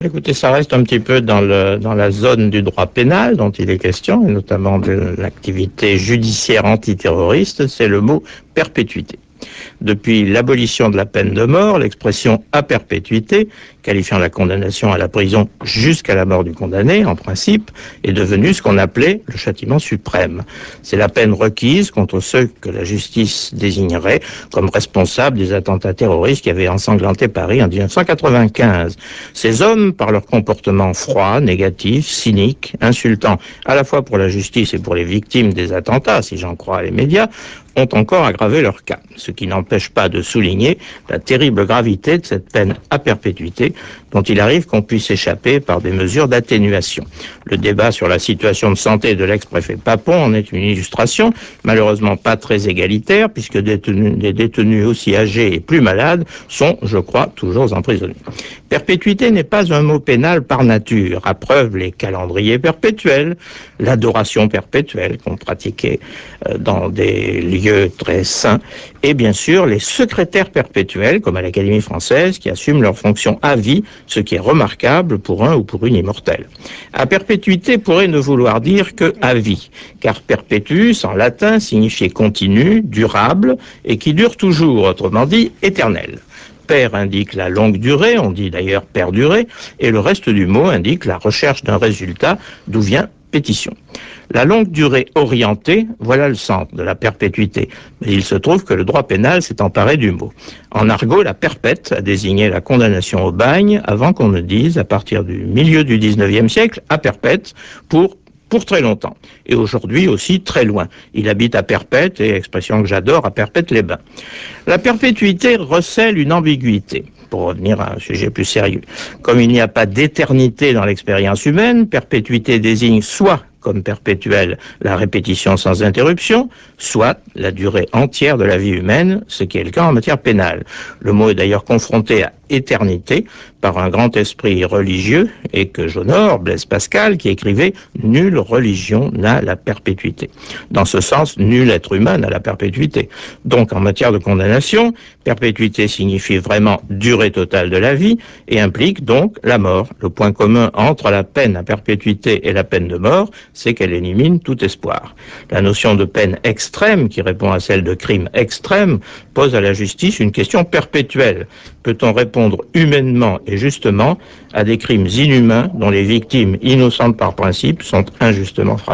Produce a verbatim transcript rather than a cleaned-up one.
Écoutez, ça reste un petit peu dans, le, dans la zone du droit pénal dont il est question, et notamment de l'activité judiciaire antiterroriste, c'est le mot perpétuité. Depuis l'abolition de la peine de mort, l'expression à perpétuité, qualifiant la condamnation à la prison jusqu'à la mort du condamné, en principe, est devenue ce qu'on appelait le châtiment suprême. C'est la peine requise contre ceux que la justice désignerait comme responsables des attentats terroristes qui avaient ensanglanté Paris en mille neuf cent quatre-vingt-quinze. Ces hommes, par leur comportement froid, négatif, cynique, insultant à la fois pour la justice et pour les victimes des attentats, si j'en crois les médias, ont encore aggravé leur cas, ce qui n'empêche pas de souligner la terrible gravité de cette peine à perpétuité dont il arrive qu'on puisse échapper par des mesures d'atténuation. Le débat sur la situation de santé de l'ex-préfet Papon en est une illustration, malheureusement pas très égalitaire, puisque des détenus, des détenus aussi âgés et plus malades sont, je crois, toujours emprisonnés. Perpétuité n'est pas un mot pénal par nature, à preuve les calendriers perpétuels, l'adoration perpétuelle qu'on pratiquait dans des lieux très saints, et bien sûr les secrétaires perpétuels, comme à l'Académie française, qui assument leur fonction à vie, ce qui est remarquable pour un ou pour une immortelle. À perpétuité pourrait ne vouloir dire que à vie, car perpetuus en latin signifiait continu, durable, et qui dure toujours, autrement dit éternel. Per indique la longue durée, on dit d'ailleurs perdurer, et le reste du mot indique la recherche d'un résultat, d'où vient pétition. La longue durée orientée, voilà le centre de la perpétuité. Mais il se trouve que le droit pénal s'est emparé du mot. En argot, la perpète a désigné la condamnation au bagne avant qu'on ne dise, à partir du milieu du dix-neuvième siècle, à perpète pour pour très longtemps. Et aujourd'hui aussi très loin. Il habite à Perpète, et expression que j'adore, à Perpète-les-Bains. La perpétuité recèle une ambiguïté. Pour revenir à un sujet plus sérieux. Comme il n'y a pas d'éternité dans l'expérience humaine, perpétuité désigne soit comme perpétuelle la répétition sans interruption, soit la durée entière de la vie humaine, ce qui est le cas en matière pénale. Le mot est d'ailleurs confronté à éternité par un grand esprit religieux et que j'honore, Blaise Pascal, qui écrivait « Nulle religion n'a la perpétuité ». Dans ce sens, nul être humain n'a la perpétuité. Donc en matière de condamnation, perpétuité signifie vraiment durée totale de la vie et implique donc la mort. Le point commun entre la peine à perpétuité et la peine de mort, c'est qu'elle élimine tout espoir. La notion de peine extrême, qui répond à celle de crime extrême, pose à la justice une question perpétuelle. Peut-on répondre humainement et justement à des crimes inhumains dont les victimes, innocentes par principe, sont injustement frappées ?